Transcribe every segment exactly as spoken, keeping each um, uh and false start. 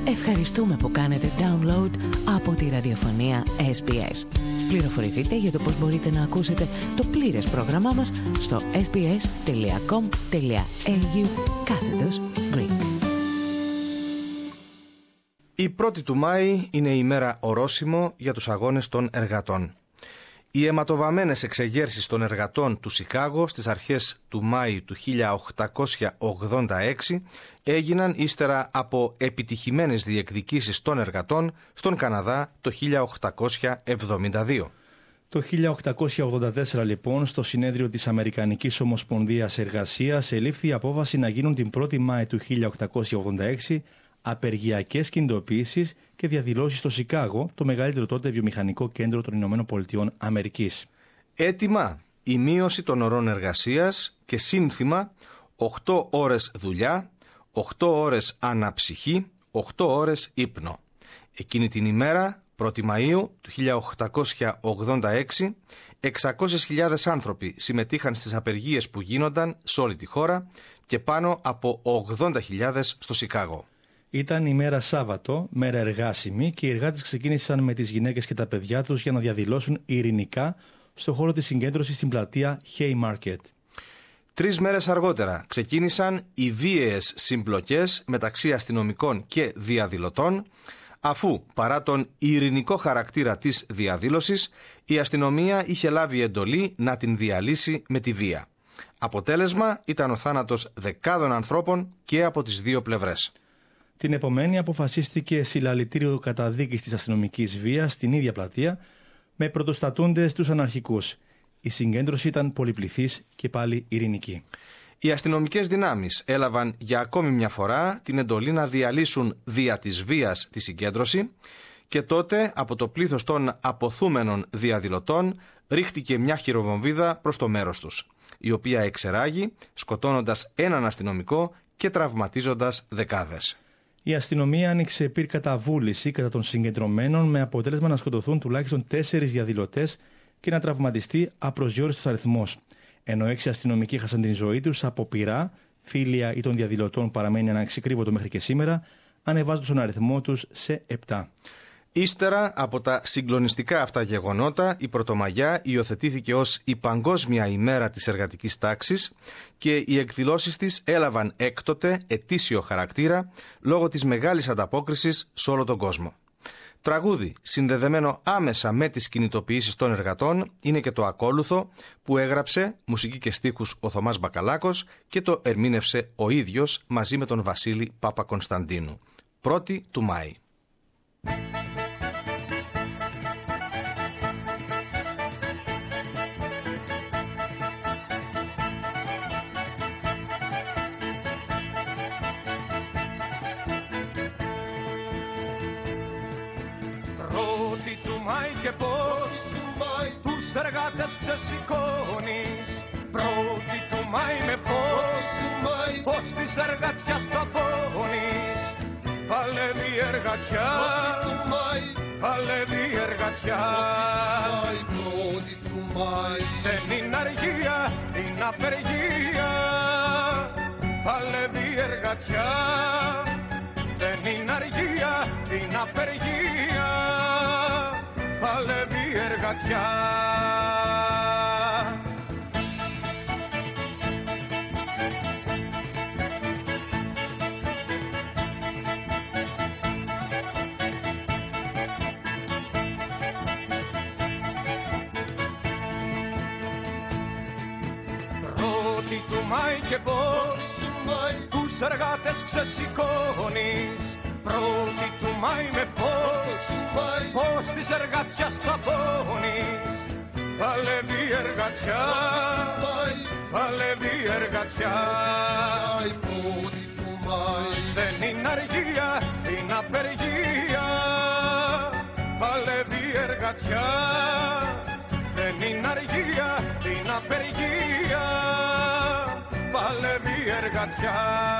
Ευχαριστούμε που κάνετε download από τη ραδιοφωνία ες μπι ες. Πληροφορηθείτε για το πώς μπορείτε να ακούσετε το πλήρες πρόγραμμά μας στο sbs.com.au κάθετος Greek. Η πρώτη του Μάη είναι η μέρα ορόσημο για τους αγώνες των εργατών. Οι αιματοβαμμένες εξεγέρσεις των εργατών του Σικάγο στις αρχές του Μάη του χίλια οκτακόσια ογδόντα έξι έγιναν ύστερα από επιτυχημένες διεκδικήσεις των εργατών στον Καναδά το χίλια οκτακόσια εβδομήντα δύο. Το χίλια οκτακόσια ογδόντα τέσσερα λοιπόν στο συνέδριο της Αμερικανικής Ομοσπονδίας Εργασίας ελήφθη η απόφαση να γίνουν την πρώτη Μάη του χίλια οκτακόσια ογδόντα έξι απεργιακές κινητοποιήσεις και διαδηλώσεις στο Σικάγο, το μεγαλύτερο τότε βιομηχανικό κέντρο των Ηνωμένων Πολιτειών Αμερικής. Έτοιμα η μείωση των ωρών εργασίας και σύνθημα οκτώ ώρες δουλειά, οκτώ ώρες αναψυχή, οκτώ ώρες ύπνο. Εκείνη την ημέρα, πρώτη Μαΐου του χίλια οκτακόσια ογδόντα έξι, εξακόσιες χιλιάδες άνθρωποι συμμετείχαν στις απεργίες που γίνονταν σε όλη τη χώρα και πάνω από ογδόντα χιλιάδες στο Σικάγο. Ήταν η μέρα Σάββατο, μέρα εργάσιμη, και οι εργάτες ξεκίνησαν με τις γυναίκες και τα παιδιά τους για να διαδηλώσουν ειρηνικά στο χώρο της συγκέντρωσης στην πλατεία Haymarket. Τρεις μέρες αργότερα ξεκίνησαν οι βίαιες συμπλοκές μεταξύ αστυνομικών και διαδηλωτών, αφού παρά τον ειρηνικό χαρακτήρα της διαδήλωσης, η αστυνομία είχε λάβει εντολή να την διαλύσει με τη βία. Αποτέλεσμα ήταν ο θάνατος δεκάδων ανθρώπων και από τις δύο πλευρές. Την επομένη αποφασίστηκε συλλαλητήριο καταδίκης της αστυνομικής βίας στην ίδια πλατεία, με πρωτοστατούντες τους αναρχικούς. Η συγκέντρωση ήταν πολυπληθής και πάλι ειρηνική. Οι αστυνομικές δυνάμεις έλαβαν για ακόμη μια φορά την εντολή να διαλύσουν δια της βίας τη συγκέντρωση και τότε από το πλήθος των αποθούμενων διαδηλωτών ρίχτηκε μια χειροβομβίδα προς το μέρος τους, η οποία εξεράγει σκοτώνοντας έναν αστυνομικό και τραυματίζοντας δεκάδες. Η αστυνομία άνοιξε πυρ βούληση κατά των συγκεντρωμένων, με αποτέλεσμα να σκοτωθούν τουλάχιστον τέσσερις διαδηλωτές και να τραυματιστεί απροσδιόριστος αριθμός. Ενώ έξι αστυνομικοί έχασαν την ζωή τους από πυρά, φίλια ή των διαδηλωτών παραμένει αναξεκρίβωτο μέχρι και σήμερα, ανεβάζοντας τον αριθμό τους σε επτά. Ύστερα από τα συγκλονιστικά αυτά γεγονότα, η Πρωτομαγιά υιοθετήθηκε ως η Παγκόσμια ημέρα της εργατικής τάξης και οι εκδηλώσεις της έλαβαν έκτοτε ετήσιο χαρακτήρα λόγω της μεγάλης ανταπόκρισης σε όλο τον κόσμο. Τραγούδι συνδεδεμένο άμεσα με τις κινητοποιήσεις των εργατών είναι και το ακόλουθο, που έγραψε μουσική και στίχους ο Θωμάς Μπακαλάκος και το ερμήνευσε ο ίδιος μαζί με τον Βασίλη Παπακωνσταντίνου. Πρώτη του Μάη. Και πώς τους εργάτες ξεσηκώνεις, πρώτη του Μάη με πώς, πώς της εργατιάς τα πόνεις. Παλεύει η εργατιά, παλεύει η εργατιά, δεν είναι αργία, είναι απεργία. Παλεύει η εργατιά, δεν είναι αργία, είναι απεργία. Παλεύει η εργατιά. Πρώτη του Μάη και πώς τους εργάτες ξεσηκώνεις, πρώτη του Μάη με πώς, πώς της εργατιάς τα πόνεις. Παλεύει η εργατιά, παλεύει η εργατιά, δεν είναι αργία, είναι απεργία. Παλεύει η εργατιά, δεν είναι αργία, είναι απεργία. Παλεύει η εργατιά.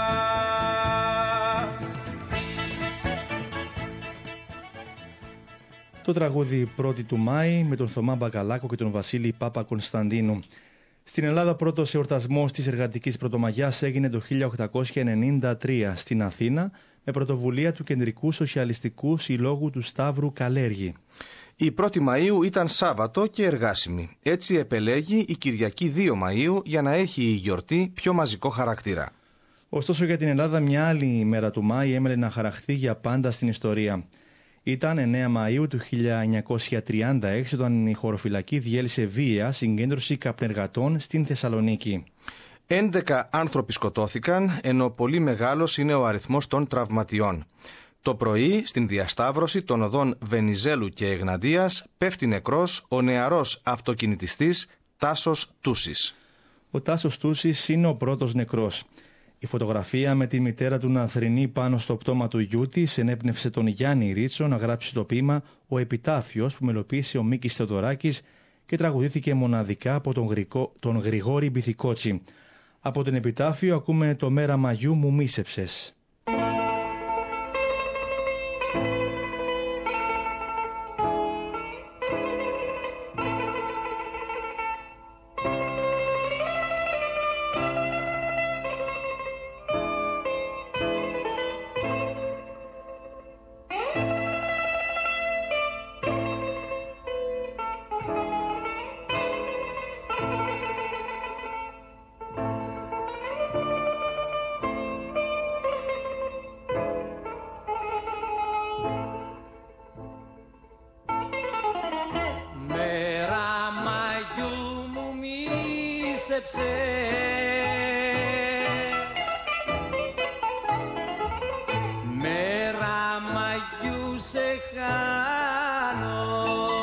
Το τραγούδι πρώτη του Μάη με τον Θωμά Μπακαλάκο και τον Βασίλη Παπακωνσταντίνου. Στην Ελλάδα, πρώτος εορτασμός της εργατικής Πρωτομαγιάς έγινε το χίλια οκτακόσια ενενήντα τρία στην Αθήνα με πρωτοβουλία του Κεντρικού Σοσιαλιστικού Συλλόγου του Σταύρου Καλέργη. Η πρώτη Μαΐου ήταν Σάββατο και εργάσιμη. Έτσι επελέγει η Κυριακή δύο Μαΐου για να έχει η γιορτή πιο μαζικό χαρακτήρα. Ωστόσο για την Ελλάδα μια άλλη ημέρα του Μάη έμελε να χαραχθεί για πάντα στην ιστορία. Ήταν εννέα Μαΐου του χίλια εννιακόσια τριάντα έξι όταν η χωροφυλακή διέλυσε βία συγκέντρωση καπνεργατών στην Θεσσαλονίκη. έντεκα άνθρωποι σκοτώθηκαν, ενώ πολύ μεγάλος είναι ο αριθμός των τραυματιών. Το πρωί, στην διασταύρωση των οδών Βενιζέλου και Εγναντίας, πέφτει νεκρός ο νεαρός αυτοκινητιστής Τάσος Τούσης. Ο Τάσος Τούσης είναι ο πρώτος νεκρός. Η φωτογραφία με τη μητέρα του να θρηνεί πάνω στο πτώμα του γιού της ενέπνευσε τον Γιάννη Ρίτσο να γράψει το ποίημα «Ο Επιτάφιος» που μελοποίησε ο Μίκης Θεοδωράκης και τραγουδήθηκε μοναδικά από τον, Γρικό, τον Γρηγόρη Μπιθικότσι. Από τον Επιτάφιο ακούμε το «Μέρα Μαγιού μου μίσεψες». Μέρα Μαγιού σε χάνω,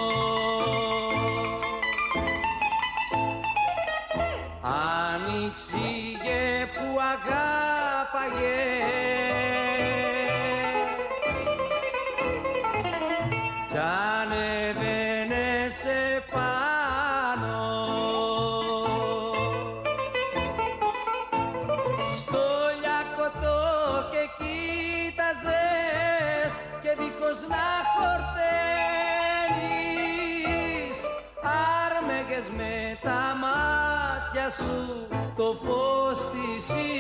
άνοιξηγε που αγάπαγες κι ανεβαίνες επάνω στο λιακωτό και κοίταζες και δίχως να χορταίνεις άρμεγες με τα μάτια σου το φως της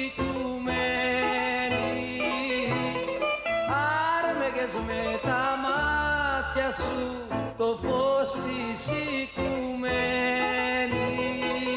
οικουμένης, άρμεγες με τα μάτια σου το φως της οικουμένης.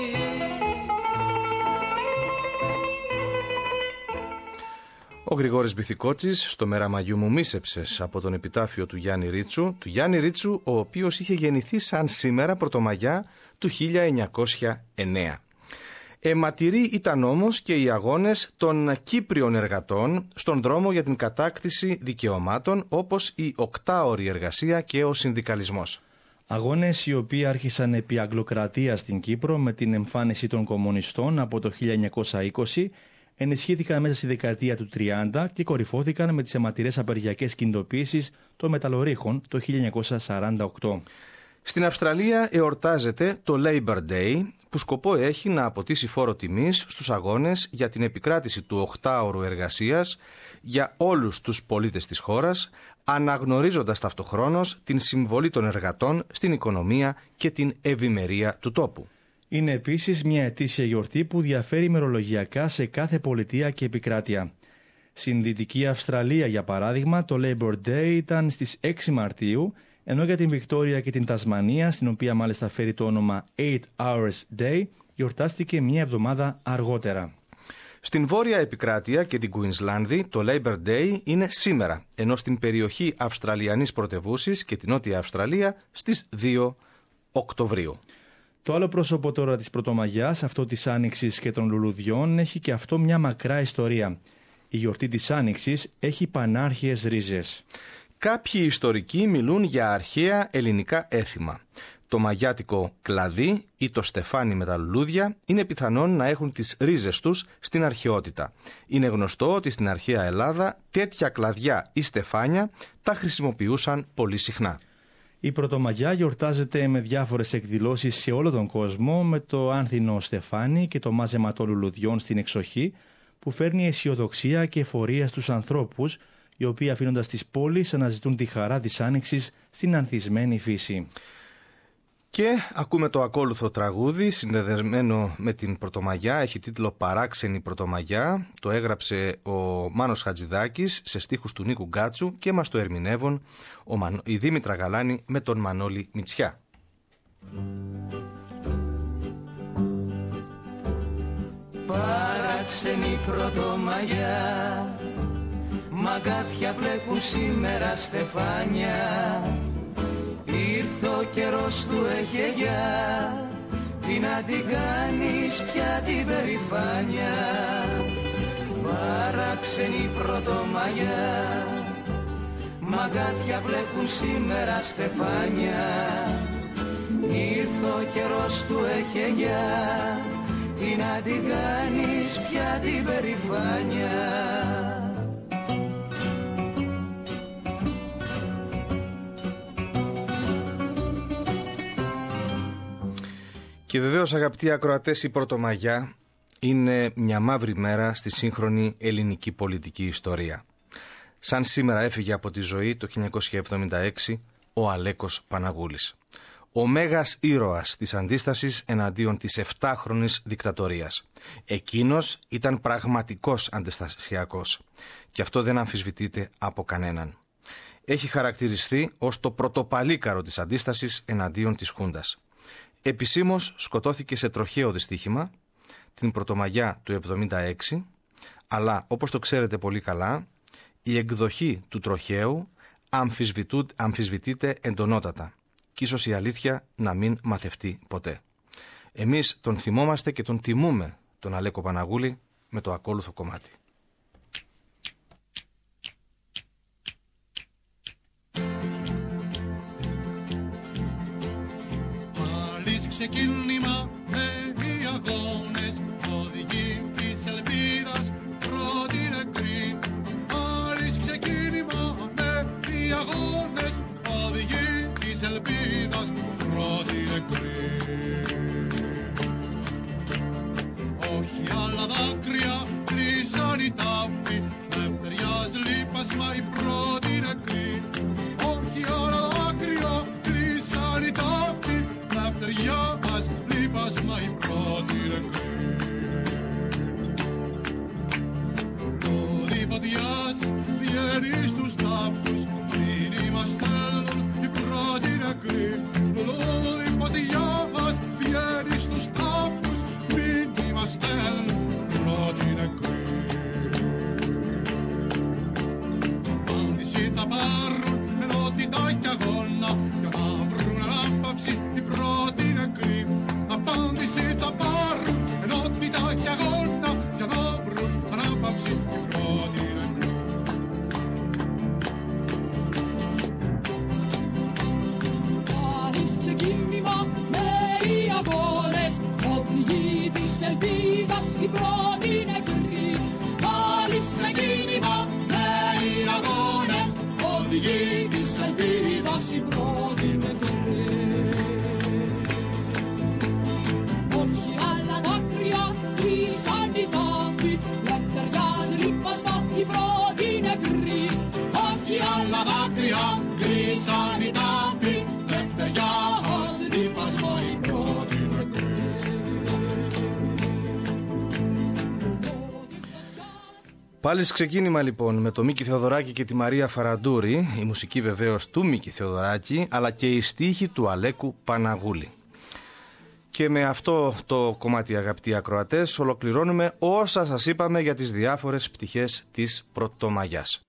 Ο Γρηγόρης Μπιθικότσης στο «Μέρα Μαγιού μου μίσεψες» από τον επιτάφιο του Γιάννη Ρίτσου, του Γιάννη Ρίτσου, ο οποίος είχε γεννηθεί σαν σήμερα Πρωτομαγιά του χίλια εννιακόσια εννέα. Αιματηροί ήταν όμως και οι αγώνες των Κύπριων εργατών στον δρόμο για την κατάκτηση δικαιωμάτων, όπως η οκτάωρη εργασία και ο συνδικαλισμός. Αγώνες οι οποίοι άρχισαν επί αγγλοκρατία στην Κύπρο με την εμφάνιση των κομμουνιστών από το χίλια εννιακόσια είκοσι, ενισχύθηκαν μέσα στη δεκαετία του τριάντα και κορυφώθηκαν με τις αιματηρές απεργιακές κινητοποίησεις των μεταλλορύχων το χίλια εννιακόσια σαράντα οκτώ. Στην Αυστραλία εορτάζεται το Labour Day, που σκοπό έχει να αποτίσει φόρο τιμής στους αγώνες για την επικράτηση του οκτάωρου εργασίας για όλους τους πολίτες της χώρας, αναγνωρίζοντας ταυτοχρόνως την συμβολή των εργατών στην οικονομία και την ευημερία του τόπου. Είναι επίσης μια ετήσια γιορτή που διαφέρει ημερολογιακά σε κάθε πολιτεία και επικράτεια. Στην Δυτική Αυστραλία, για παράδειγμα, το Labour Day ήταν στις έξι Μαρτίου, ενώ για την Βικτόρια και την Τασμανία, στην οποία μάλιστα φέρει το όνομα eight hours day, γιορτάστηκε μια εβδομάδα αργότερα. Στην Βόρεια Επικράτεια και την Κουινσλάνδη το Labour Day είναι σήμερα, ενώ στην περιοχή Αυστραλιανής Πρωτευούσης και την Νότια Αυστραλία στις δύο Οκτωβρίου. Το άλλο πρόσωπο τώρα της Πρωτομαγιάς, αυτό της Άνοιξης και των λουλουδιών, έχει και αυτό μια μακρά ιστορία. Η γιορτή της Άνοιξης έχει πανάρχιες ρίζες. Κάποιοι ιστορικοί μιλούν για αρχαία ελληνικά έθιμα. Το μαγιάτικο κλαδί ή το στεφάνι με τα λουλούδια είναι πιθανόν να έχουν τις ρίζες τους στην αρχαιότητα. Είναι γνωστό ότι στην αρχαία Ελλάδα τέτοια κλαδιά ή στεφάνια τα χρησιμοποιούσαν πολύ συχνά. Η Πρωτομαγιά γιορτάζεται με διάφορες εκδηλώσεις σε όλο τον κόσμο, με το άνθινο στεφάνι και το μάζεμα των λουλουδιών στην εξοχή, που φέρνει αισιοδοξία και εφορία στους ανθρώπους, οι οποίοι αφήνοντας τις πόλεις αναζητούν τη χαρά της άνοιξης στην ανθισμένη φύση. Και ακούμε το ακόλουθο τραγούδι συνδεδεμένο με την Πρωτομαγιά. Έχει τίτλο «Παράξενη Πρωτομαγιά». Το έγραψε ο Μάνος Χατζηδάκης σε στίχους του Νίκου Γκάτσου και μας το ερμηνεύουν ο Μαν... η Δήμητρα Γαλάνη με τον Μανώλη Μητσιά. Παράξενη Πρωτομαγιά, μαγκάθια μπλέκουν σήμερα στεφάνια. Ήρθε ο καιρός του εχεγιά, τι να την κάνεις πια την περηφάνια. Παράξενη Πρωτομαγιά, μαγκάθια μπλέκουν σήμερα στεφάνια. Ήρθε ο καιρός του εχεγιά, τι να την κάνεις πια την περηφάνια. Και βεβαίως, αγαπητοί ακροατές, η Πρωτομαγιά είναι μια μαύρη μέρα στη σύγχρονη ελληνική πολιτική ιστορία. Σαν σήμερα έφυγε από τη ζωή το χίλια εννιακόσια εβδομήντα έξι ο Αλέκος Παναγούλης, ο μέγας ήρωας της αντίστασης εναντίον της εφτάχρονης δικτατορίας. Εκείνος ήταν πραγματικός αντιστασιακός και αυτό δεν αμφισβητείται από κανέναν. Έχει χαρακτηριστεί ως το πρωτοπαλίκαρο της αντίστασης εναντίον της Χούντας. Επισήμως σκοτώθηκε σε τροχαίο δυστύχημα την Πρωτομαγιά του εβδομήντα έξι, αλλά όπως το ξέρετε πολύ καλά, η εκδοχή του τροχαίου αμφισβητείται εντονότατα και ίσως η αλήθεια να μην μαθευτεί ποτέ. Εμείς τον θυμόμαστε και τον τιμούμε τον Αλέκο Παναγούλη με το ακόλουθο κομμάτι. Ξεκίνημα με οι αγώνες, οδηγεί της ελπίδας πρώτη νεκρή. Άλλης ξεκίνημα με οι αγώνες, οδηγεί της ελπίδας πρώτη νεκρή. Όχι άλλα δάκρυα κλείσαν οι τάφοι, δευτεριάς λείπασμα η πρώτη νεκρή. Όχι άλλα δάκρυα κλείσαν οι τάφοι, δευτεριά μας λείπασμα η πρώτη νεκρή. Πόδι φωτιάς βγαίνει στους τάφους, μήνυμα στέλνουν οι πρώτοι νεκροί. Πόδι φωτιάς βγαίνει στους τάφους, μήνυμα στέλνουν οι πρώτοι νεκροί. Απάντηση θα πάρουν ενότητα κι αγώνα, για να βρουν ανάπαυση οι πρώτοι νεκροί. Απάντηση θα πάρουν ενότητα κι αγώνα, για να βρουν ανάπαυση οι πρώτοι νεκροί. Πάρεις ξεκίνημα με οι αγώνες, οδηγεί της ελπίδας οι πρώτοι νεκροί. Πάρεις ξεκίνημα με οι αγώνες, οδηγεί της ελπίδας οι πρώτοι νεκροί. Όχι άλλα δάκρυα κλείσαν οι τάφοι, λευτεριάς ρήπασμα οι πρώτοι νεκροί. Όχι άλλα δάκρυα κλείσαν οι τάφοι, λευτεριάς ρήπασμα οι πρώτοι νεκροί. Πάλι ξεκίνημα λοιπόν με το Μίκη Θεοδωράκη και τη Μαρία Φαραντούρη, η μουσική βεβαίως του Μίκη Θεοδωράκη, αλλά και η στίχη του Αλέκου Παναγούλη. Και με αυτό το κομμάτι, αγαπητοί ακροατές, ολοκληρώνουμε όσα σας είπαμε για τις διάφορες πτυχές της Πρωτομαγιάς.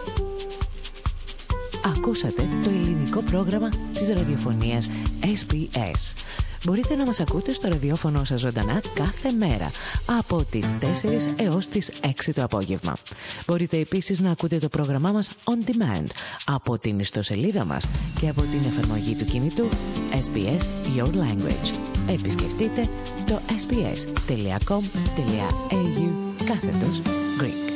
Ακούσατε το ελληνικό πρόγραμμα της ραδιοφωνίας ες μπι ες. Μπορείτε να μας ακούτε στο ραδιόφωνο σας ζωντανά κάθε μέρα από τις τέσσερις έως τις έξι το απόγευμα. Μπορείτε επίσης να ακούτε το πρόγραμμά μας on demand από την ιστοσελίδα μας και από την εφαρμογή του κινητού ες μπι ες Your Language. Επισκεφτείτε το ες μπι ες τελεία κομ τελεία έι γιου κάθετος Greek.